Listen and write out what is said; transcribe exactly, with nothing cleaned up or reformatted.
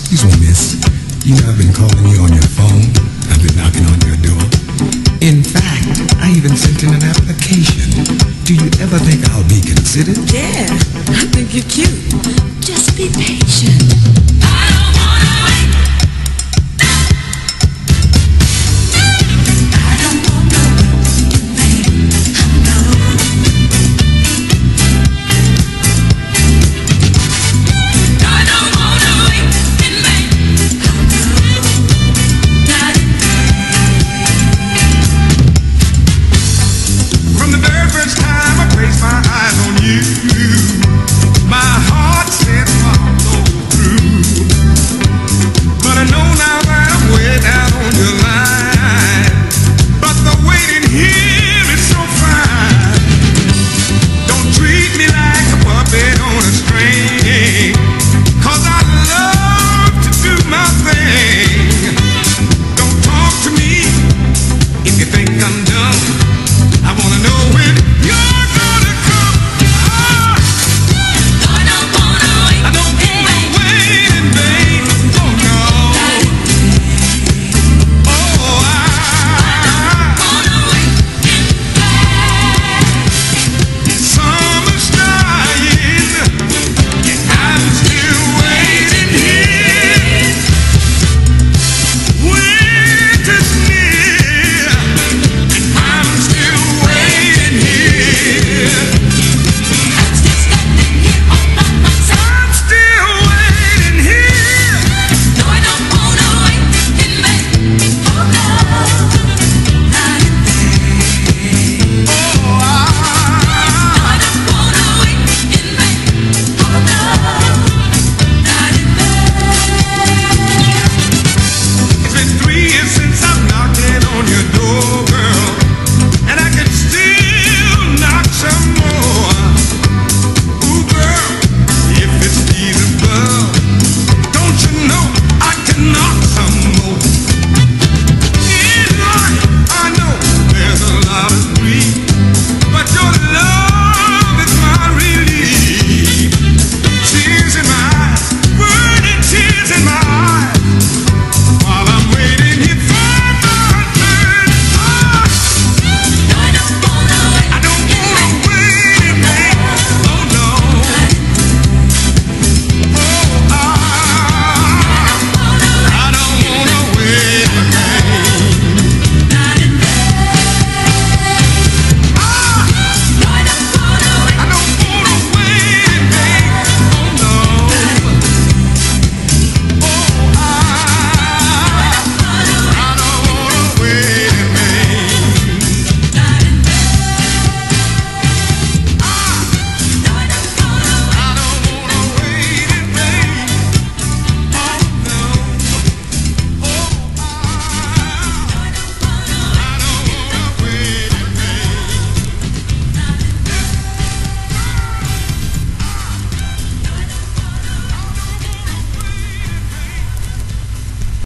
Excuse me, miss. You know I've been calling you on your phone. I've been knocking on your door. In fact, I even sent in an application. Do you ever think I'll be considered? Yeah, I think you're cute. Just be patient. From the very first time I placed my eyes on you,